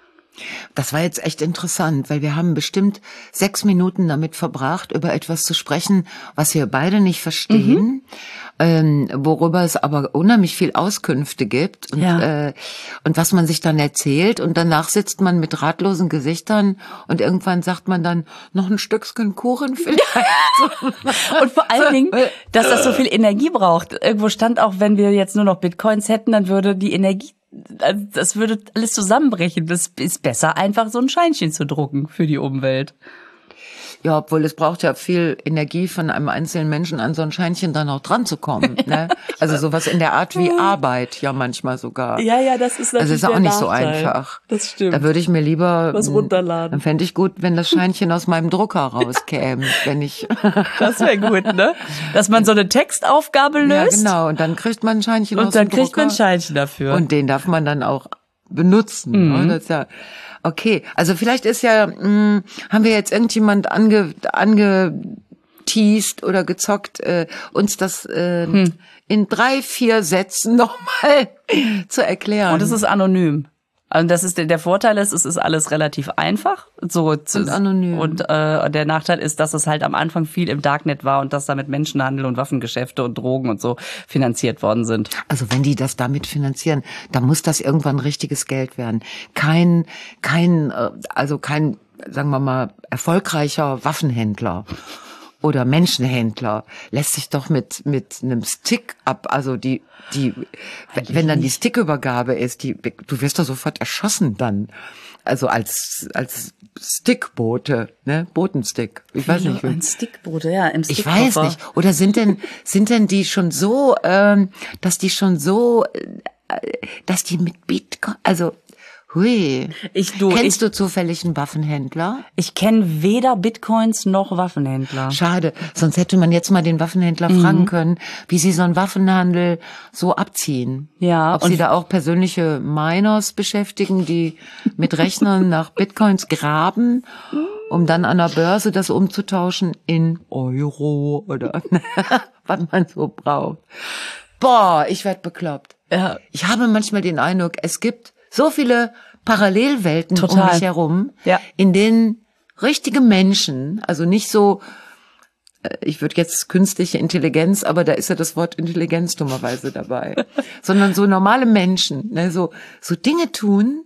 Das war jetzt echt interessant, weil wir haben bestimmt sechs Minuten damit verbracht, über etwas zu sprechen, was wir beide nicht verstehen, mhm. ähm, worüber es aber unheimlich viel Auskünfte gibt und, ja. äh, und was man sich dann erzählt und danach sitzt man mit ratlosen Gesichtern und irgendwann sagt man dann, noch ein Stückchen Kuchen vielleicht. Und vor allen Dingen, dass das so viel Energie braucht. Irgendwo stand auch, wenn wir jetzt nur noch Bitcoins hätten, dann würde die Energie das würde alles zusammenbrechen. Das ist besser, einfach so ein Scheinchen zu drucken für die Umwelt. Ja, obwohl es braucht ja viel Energie von einem einzelnen Menschen, an so ein Scheinchen dann auch dran zu kommen. Ne? Also sowas in der Art wie Arbeit ja manchmal sogar. Ja, ja, das ist natürlich also ist auch der nicht Nachteil. So einfach. Das stimmt. Da würde ich mir lieber was runterladen. Dann fände ich gut, wenn das Scheinchen aus meinem Drucker rauskäme, wenn ich. Das wäre gut, ne? Dass man so eine Textaufgabe löst. Ja, genau. Und dann kriegt man ein Scheinchen und aus dem Drucker. Und dann kriegt man ein Scheinchen dafür. Und den darf man dann auch benutzen. Mhm. Ne? Das ist ja okay. Also vielleicht ist ja, mh, haben wir jetzt irgendjemand ange, angeteased oder gezockt, äh, uns das äh, hm. in drei, vier Sätzen nochmal zu erklären. Und es ist anonym. Also das ist der, der Vorteil ist, es ist alles relativ einfach, so zu, und anonym. Und äh, der Nachteil ist, dass es halt am Anfang viel im Darknet war und dass damit Menschenhandel und Waffengeschäfte und Drogen und so finanziert worden sind. Also wenn die das damit finanzieren, dann muss das irgendwann richtiges Geld werden. Kein, kein, also kein, sagen wir mal, erfolgreicher Waffenhändler oder Menschenhändler lässt sich doch mit mit einem Stick ab, also die die wenn dann die Stickübergabe ist, die du wirst doch sofort erschossen dann, also als als Stickbote, ne, Botenstick. Ich weiß nicht, ein Stickbote, ja, im Ich weiß nicht. Oder sind denn sind denn die schon so, ähm, dass die schon so, äh, dass die mit Bitcoin, also hui. Ich, du, Kennst ich, du zufällig einen Waffenhändler? Ich kenne weder Bitcoins noch Waffenhändler. Schade, sonst hätte man jetzt mal den Waffenhändler mhm. fragen können, wie sie so einen Waffenhandel so abziehen. Ja. Ob sie da auch persönliche Miners beschäftigen, die mit Rechnern nach Bitcoins graben, um dann an der Börse das umzutauschen in Euro oder was man so braucht. Boah, ich werd bekloppt. Ja. Ich habe manchmal den Eindruck, es gibt so viele Parallelwelten Total. um mich herum, ja. in denen richtige Menschen, also nicht so, ich würde jetzt künstliche Intelligenz, aber da ist ja das Wort Intelligenz dummerweise dabei, sondern so normale Menschen, ne, so, so Dinge tun,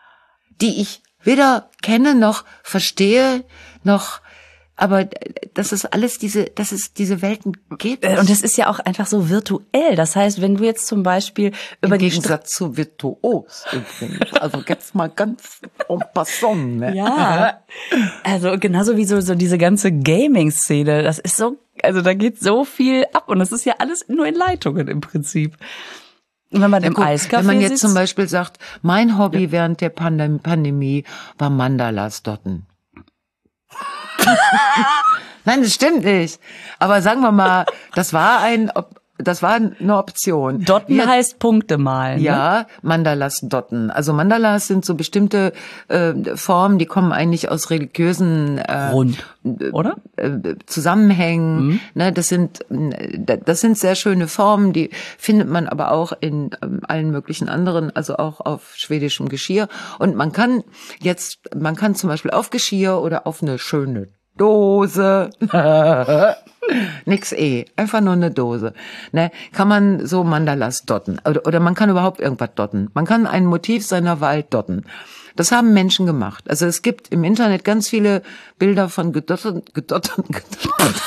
die ich weder kenne noch verstehe, noch, aber dass es alles diese, dass es diese Welten gibt. Und das ist ja auch einfach so virtuell. Das heißt, wenn du jetzt zum Beispiel über Im die Gegensatz St- zu virtuos übrigens. Also jetzt mal ganz en passant, ne? Ja. Also genauso wie so, so diese ganze Gaming-Szene. Das ist so, also da geht so viel ab und das ist ja alles nur in Leitungen im Prinzip. Und wenn man ja, im guck, Eiscafé wenn man jetzt sitzt, zum Beispiel sagt, mein Hobby ja. während der Pandem- Pandemie war Mandalas dotten. Nein, das stimmt nicht. Aber sagen wir mal, das war ein, das war eine Option. Dotten Wir, heißt Punkte malen. Ja, ne? Mandalas dotten. Also Mandalas sind so bestimmte äh, Formen, die kommen eigentlich aus religiösen äh, Rund, oder? Äh, Zusammenhängen. Mhm. Ne, das sind das sind sehr schöne Formen, die findet man aber auch in ähm, allen möglichen anderen, also auch auf schwedischem Geschirr. Und man kann jetzt, man kann zum Beispiel auf Geschirr oder auf eine schöne Dose. Nix eh, einfach nur eine Dose. Ne, kann man so Mandalas dotten oder, oder man kann überhaupt irgendwas dotten. Man kann ein Motiv seiner Wahl dotten. Das haben Menschen gemacht. Also es gibt im Internet ganz viele Bilder von gedotteten, gedotteten, gedotteten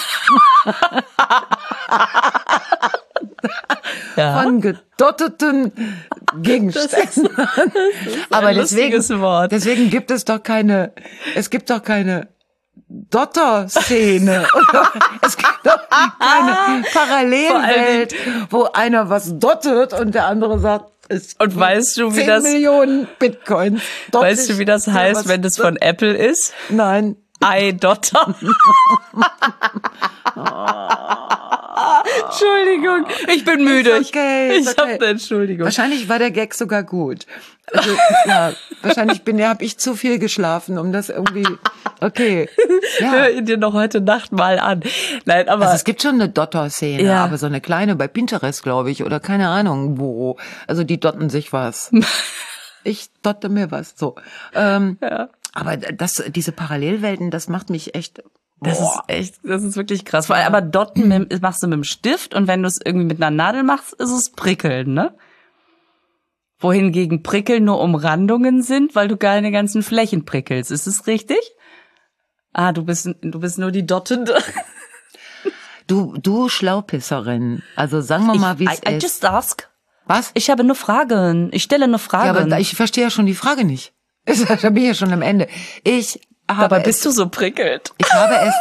Ja. von gedotteten Gegenständen. Aber deswegen, Wort. deswegen gibt es doch keine, es gibt doch keine Dotter-Szene. Es gibt doch keine Parallelwelt, wo einer was dottet und der andere sagt, es Und weißt du, wie zehn das, Millionen Bitcoins. Dott weißt du, wie das ich, heißt, was wenn das von Apple ist? Nein. iDotter. Entschuldigung, ich bin müde. Ist okay, ist ich okay. habe eine Entschuldigung. Wahrscheinlich war der Gag sogar gut. Also, ja, wahrscheinlich bin, ja, habe ich zu viel geschlafen, um das irgendwie, okay. Ja. Hör ihn dir noch heute Nacht mal an. Nein, aber Also es gibt schon eine Dotter-Szene, Ja. aber so eine kleine bei Pinterest, glaube ich, oder keine Ahnung wo. Also die dotten sich was. Ich dotte mir was, so. Ähm, Ja. Aber das, diese Parallelwelten, das macht mich echt. das ist boah. echt, das ist wirklich krass. Vor allem, aber Dotten mit, machst du mit dem Stift und wenn du es irgendwie mit einer Nadel machst, ist es prickeln, ne? Wohingegen Prickeln nur Umrandungen sind, weil du keine ganzen Flächen prickelst. Ist es richtig? Ah, du bist, du bist nur die Dottende. Du, du Schlaupisserin. Also sagen wir mal, wie es I, I ist. just ask. Was? Ich habe nur Fragen. Ich stelle nur Ja, Fragen. aber ich verstehe ja schon die Frage nicht. Da bin ich ja schon am Ende. Ich habe Dabei es, bist du so prickelt. ich habe es,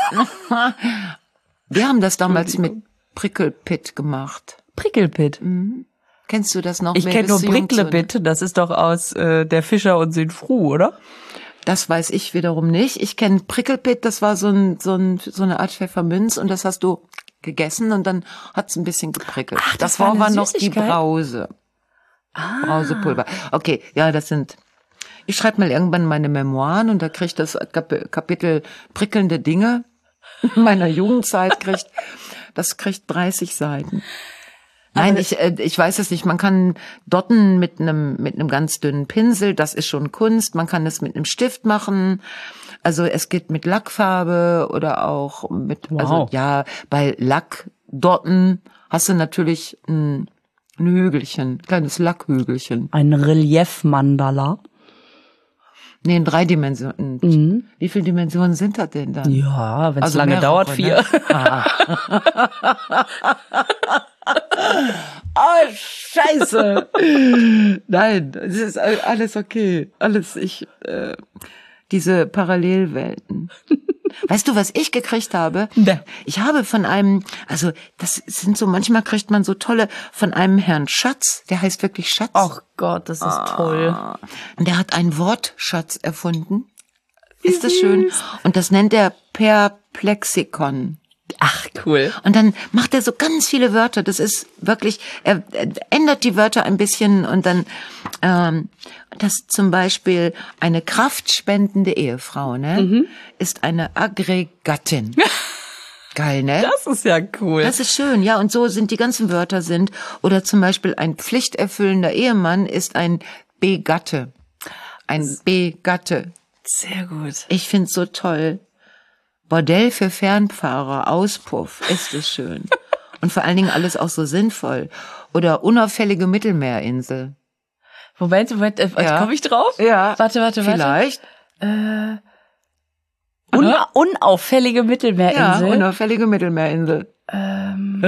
wir haben das damals mit Prickelpit gemacht. Prickelpit. Kennst du das noch? Ich Wer kenne nur bist du jung zu- Bricklebit. Das ist doch aus äh, Der Fischer und sind froh, oder? Das weiß ich wiederum nicht. Ich kenne Prickelpit, das war so ein, so ein, so eine Art Pfefferminz und das hast du gegessen und dann hat's ein bisschen geprickelt. Ach, das Davor war eine war noch die Süßigkeit? Brause. Ah. Brausepulver. Okay, ja, das sind, ich schreibe mal irgendwann meine Memoiren und da kriegt das Kap- Kapitel prickelnde Dinge meiner Jugendzeit kriegt, das kriegt dreißig Seiten. Nein, Aber- ich, äh, ich weiß es nicht. Man kann dotten mit einem, mit einem ganz dünnen Pinsel. Das ist schon Kunst. Man kann es mit einem Stift machen. Also es geht mit Lackfarbe oder auch mit, Wow. also ja, bei Lackdotten hast du natürlich ein, ein Hügelchen, ein kleines Lackhügelchen. Ein Relief-Mandala. Nee, in drei Dimensionen. Mhm. Wie viele Dimensionen sind das denn dann? Ja, wenn es Also lange mehrere, dauert, ne? vier. Oh, scheiße. Nein, es ist alles okay. Alles, ich, äh, diese Parallelwelten. Weißt du, was ich gekriegt habe? Ne. Ich habe von einem, also das sind so, manchmal kriegt man so tolle, von einem Herrn Schatz, der heißt wirklich Schatz. Ach Gott, das ist toll. Und der hat einen Wortschatz erfunden. Ist das schön? Und das nennt er Perplexikon. Ach, cool. Und dann macht er so ganz viele Wörter. Das ist wirklich, er, er ändert die Wörter ein bisschen und dann, ähm, das zum Beispiel eine kraftspendende Ehefrau, ne, Mhm. ist eine Aggregatin. Geil, ne? Das ist ja cool. Das ist schön, ja. Und so sind die ganzen Wörter sind. Oder zum Beispiel ein pflichterfüllender Ehemann ist ein Begatte. Ein Begatte. sehr gut. Ich find's so toll. Bordell für Fernfahrer, Auspuff, ist es schön. Und vor allen Dingen alles auch so sinnvoll. Oder unauffällige Mittelmeerinsel. Moment, Moment, äh, Ja. komme ich drauf? Ja. Warte, warte, warte. Vielleicht. Un unauffällige Ja, Mittelmeerinsel. unauffällige Mittelmeerinsel. ähm,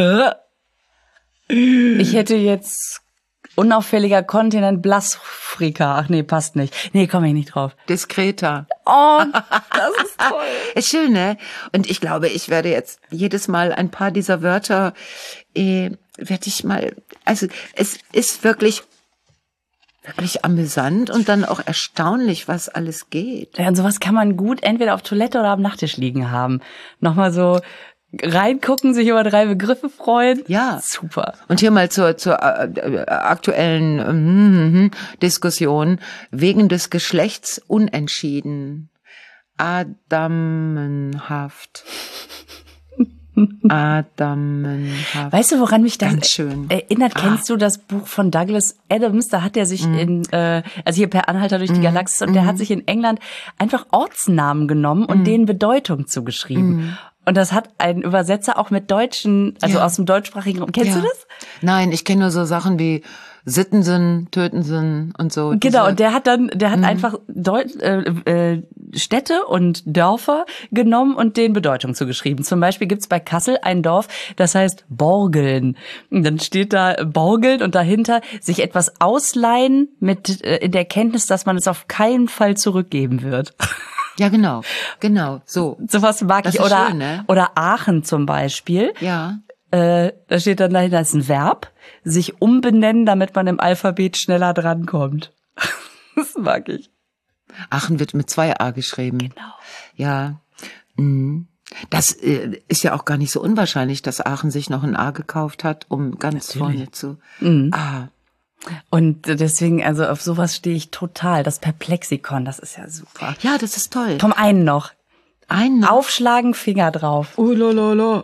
ich hätte jetzt unauffälliger Kontinent Blasfrika. Ach nee, passt nicht. Nee, komme ich nicht drauf. Diskreta. Oh, das ist toll. Ist schön, ne? Und ich glaube, ich werde jetzt jedes Mal ein paar dieser Wörter, äh, werde ich mal, also es ist wirklich, wirklich amüsant und dann auch erstaunlich, was alles geht. Ja, und sowas kann man gut entweder auf Toilette oder am Nachttisch liegen haben. Nochmal so reingucken, sich über drei Begriffe freuen. Ja. Super. Und hier mal zur, zur äh, äh, aktuellen äh, Diskussion. Wegen des Geschlechts unentschieden. Adamenhaft. Adamenhaft. Weißt du, woran mich das Ganz schön. erinnert? Ah. Kennst du das Buch von Douglas Adams? Da hat er sich mm. in, äh, also hier Per Anhalter durch die mm. Galaxis, und mm. der hat sich in England einfach Ortsnamen genommen und mm. denen Bedeutung zugeschrieben. Mm. Und das hat ein Übersetzer auch mit deutschen, also ja. aus dem deutschsprachigen Raum. Kennst ja. du das? Nein, ich kenne nur so Sachen wie Sittensen, Tötensen und so. Genau, und der hat dann, der hat mhm. einfach Deut äh, äh, Städte und Dörfer genommen und denen Bedeutung zugeschrieben. Zum Beispiel gibt's bei Kassel ein Dorf, das heißt Borgeln. Und dann steht da Borgeln und dahinter sich etwas ausleihen mit äh, in der Kenntnis, dass man es auf keinen Fall zurückgeben wird. Ja, genau, genau, so. Sowas mag das ich. Ist Oder, schön, ne? oder Aachen zum Beispiel. Ja. Äh, da steht dann dahinter, das ist ein Verb, sich umbenennen, damit man im Alphabet schneller drankommt. Das mag ich. Aachen wird mit zwei A geschrieben. Genau. Ja. Mhm. Das äh, ist ja auch gar nicht so unwahrscheinlich, dass Aachen sich noch ein A gekauft hat, um ganz Natürlich. vorne zu. Mhm. Ah. Und deswegen, also auf sowas stehe ich total. Das Perplexikon, das ist ja super. Ja, das ist toll. Vom einen noch. Einen noch. Aufschlagen, Finger drauf. Oh, la, la, la.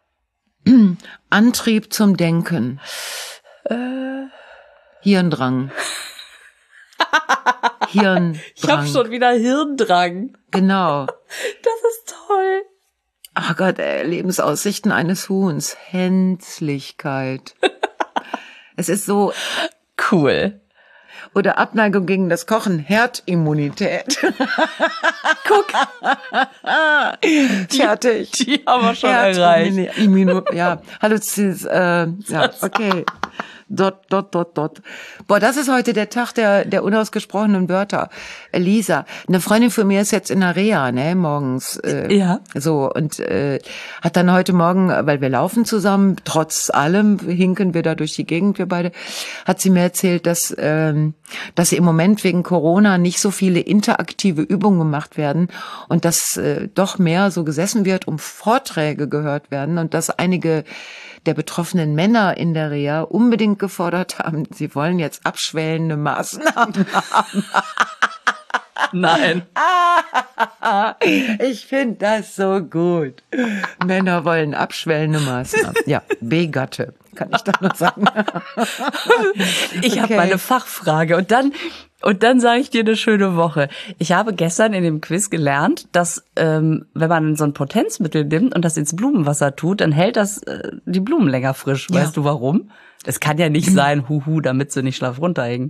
Antrieb zum Denken. Äh. Hirndrang. Hirndrang. Ich hab schon wieder Hirndrang. Genau. Das ist toll. Ach Gott, ey, Lebensaussichten eines Huhns. Hänslichkeit. Es ist so cool. Oder Abneigung gegen das Kochen, Herdimmunität. Guck. Fertig. Die, die haben wir schon erreicht. Immuno, ja, hallo, äh, ja, okay. Dot, dot, dot, dot. Boah, das ist heute der Tag der, der unausgesprochenen Wörter. Lisa, eine Freundin von mir ist jetzt in der Reha, ne, morgens. Äh, ja. So, und äh, hat dann heute Morgen, weil wir laufen zusammen, trotz allem hinken wir da durch die Gegend, wir beide, hat sie mir erzählt, dass, ähm, dass im Moment wegen Corona nicht so viele interaktive Übungen gemacht werden und dass äh, doch mehr so gesessen wird, um Vorträge gehört werden und dass einige der betroffenen Männer in der Reha unbedingt gefordert haben, sie wollen jetzt abschwellende Maßnahmen haben. Nein. Ich finde das so gut. Männer wollen abschwellende Maßnahmen. Ja, B-Gatte, kann ich da noch sagen. Ich okay. habe meine Fachfrage und dann und dann sage ich dir eine schöne Woche. Ich habe gestern in dem Quiz gelernt, dass ähm, wenn man so ein Potenzmittel nimmt und das ins Blumenwasser tut, dann hält das äh, die Blumen länger frisch. Ja. Weißt du warum? Es kann ja nicht sein, huhu, damit sie nicht schlaff runterhängen.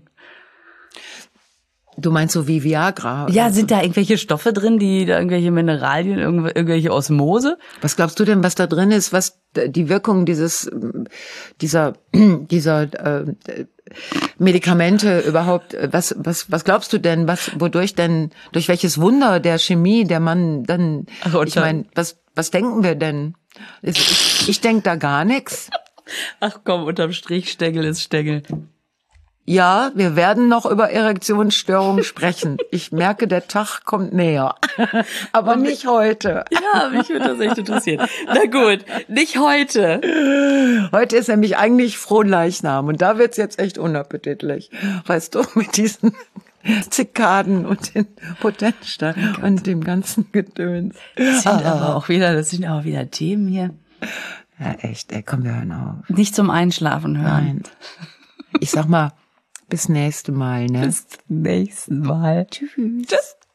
Du meinst so wie Viagra? Ja, sind da irgendwelche Stoffe drin, die da irgendwelche Mineralien, irgendwelche Osmose? Was glaubst du denn, was da drin ist, was die Wirkung dieses dieser dieser äh, Medikamente überhaupt, was was was glaubst du denn, was wodurch denn durch welches Wunder der Chemie der Mann dann Ach, ich meine, was was denken wir denn? Ich, ich denke da gar nichts. Ach komm, unterm Strich Stängel ist Stängel. Ja, wir werden noch über Erektionsstörungen sprechen. Ich merke, der Tag kommt näher. Aber nicht heute. Ja, mich würde das echt interessieren. Na gut, nicht heute. Heute ist nämlich eigentlich Fronleichnam und da wird's jetzt echt unappetitlich. Weißt du, mit diesen Zikaden und den Potenzsteinen oh und dem ganzen Gedöns. Das sind ah. aber auch wieder, das sind auch wieder Themen hier. Ja, echt, ey, komm, wir hören auf. Nicht zum Einschlafen hören. Nein. Ich sag mal, bis nächste Mal, ne? Bis zum nächsten Mal. Tschüss. Tschüss.